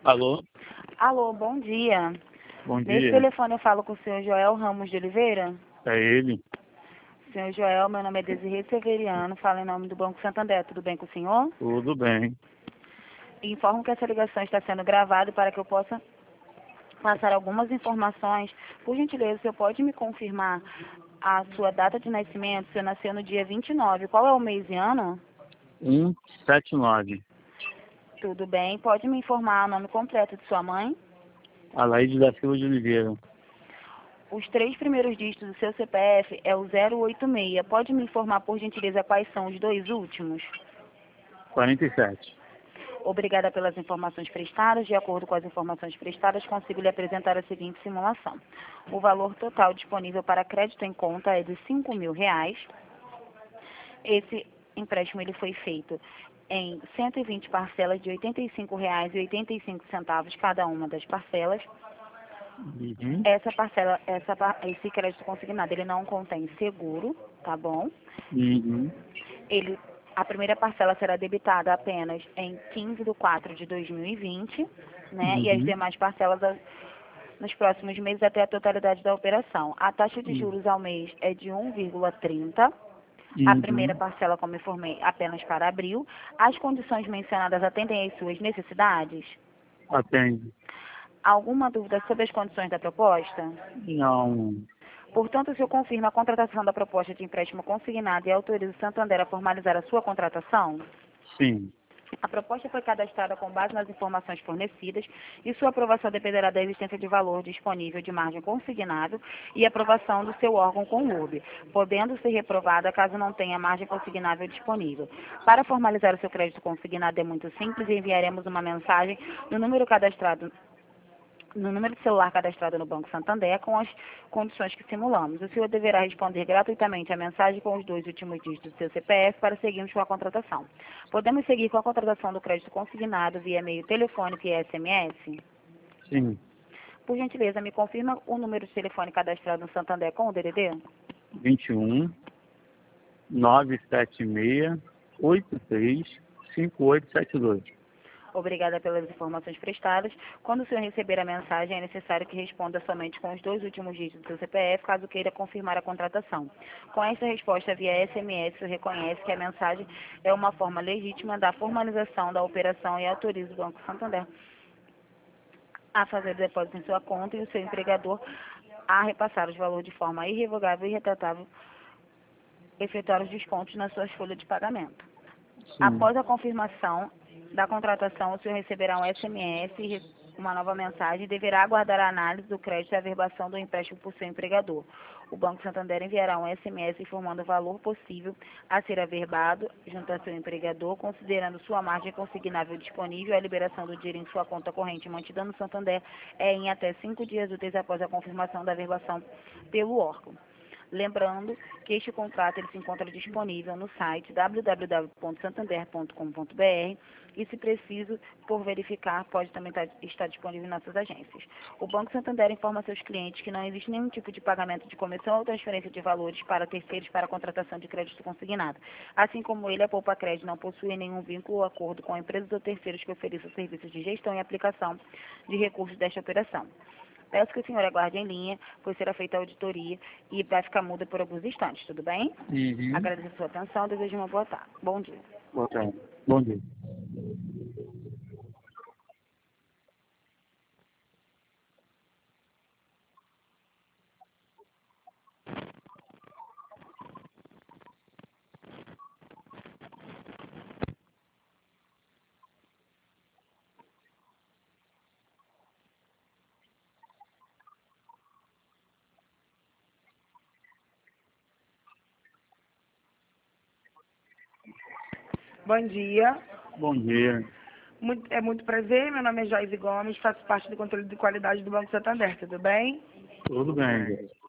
Alô? Alô, bom dia. Bom Nesse dia. telefone eu falo com o senhor Joel Ramos de Oliveira. É ele? Senhor Joel, meu nome é Desirê Severiano, falo em nome do Banco Santander. Tudo bem com o senhor? Tudo bem. Informo que essa ligação está sendo gravada para que eu possa passar algumas informações. Por gentileza, o senhor pode me confirmar a sua data de nascimento? O senhor nasceu no dia 29. Qual é o mês e ano? 179. Tudo bem. Pode me informar o nome completo de sua mãe? Alaide da Silva de Oliveira. Os 3 primeiros dígitos do seu CPF é o 086. Pode me informar, por gentileza, quais são os 2 últimos? 47. Obrigada pelas informações prestadas. De acordo com as informações prestadas, consigo lhe apresentar a seguinte simulação. O valor total disponível para crédito em conta é de R$ 5.000. Esse empréstimo ele foi feito em 120 parcelas de R$ 85,85 cada uma das parcelas. Uhum. Esse crédito consignado, ele não contém seguro, tá bom? Uhum. A primeira parcela será debitada apenas em 15/4/2020, né? E as Uhum. demais parcelas nos próximos meses até a totalidade da operação. A taxa de juros ao mês é de 1,30. A primeira Uhum. parcela, como informei, apenas para abril. As condições mencionadas atendem às suas necessidades? Atende. Alguma dúvida sobre as condições da proposta? Não. Portanto, o senhor confirma a contratação da proposta de empréstimo consignado e autoriza o Santander a formalizar a sua contratação? Sim. A proposta foi cadastrada com base nas informações fornecidas e sua aprovação dependerá da existência de valor disponível de margem consignável e aprovação do seu órgão com URB, podendo ser reprovada caso não tenha margem consignável disponível. Para formalizar o seu crédito consignado é muito simples e enviaremos uma mensagem no número de celular cadastrado no Banco Santander com as condições que simulamos. O senhor deverá responder gratuitamente a mensagem com os 2 últimos dígitos do seu CPF para seguirmos com a contratação. Podemos seguir com a contratação do crédito consignado via e-mail telefônico e SMS? Sim. Por gentileza, me confirma o número de telefone cadastrado no Santander com o DDD? 21 976 83 5872. Obrigada pelas informações prestadas. Quando o senhor receber a mensagem, é necessário que responda somente com os 2 últimos dígitos do seu CPF, caso queira confirmar a contratação. Com esta resposta via SMS, o senhor reconhece que a mensagem é uma forma legítima da formalização da operação e autoriza o Banco Santander a fazer o depósito em sua conta e o seu empregador a repassar os valores de forma irrevogável e retratável, efetuar os descontos nas suas folhas de pagamento. Sim. Após a confirmação da contratação, o senhor receberá um SMS e uma nova mensagem e deverá aguardar a análise do crédito e a averbação do empréstimo por seu empregador. O Banco Santander enviará um SMS informando o valor possível a ser averbado junto ao seu empregador, considerando sua margem consignável disponível. A liberação do dinheiro em sua conta corrente mantida no Santander é em até 5 dias úteis após a confirmação da averbação pelo órgão. Lembrando que este contrato ele se encontra disponível no site www.santander.com.br e, se preciso, por verificar, pode também estar disponível em nossas agências. O Banco Santander informa seus clientes que não existe nenhum tipo de pagamento de comissão ou transferência de valores para terceiros para a contratação de crédito consignado. Assim como ele, a Poupa Crédito não possui nenhum vínculo ou acordo com empresas ou terceiros que ofereçam serviços de gestão e aplicação de recursos desta operação. Peço que o senhor aguarde em linha, pois será feita a auditoria e vai ficar muda por alguns instantes, tudo bem? Uhum. Agradeço a sua atenção, desejo uma boa tarde. Bom dia. Boa tarde. Bom dia. Bom dia. Bom dia. É muito prazer, meu nome é Joyce Gomes, faço parte do controle de qualidade do Banco Santander, tudo bem? Tudo bem.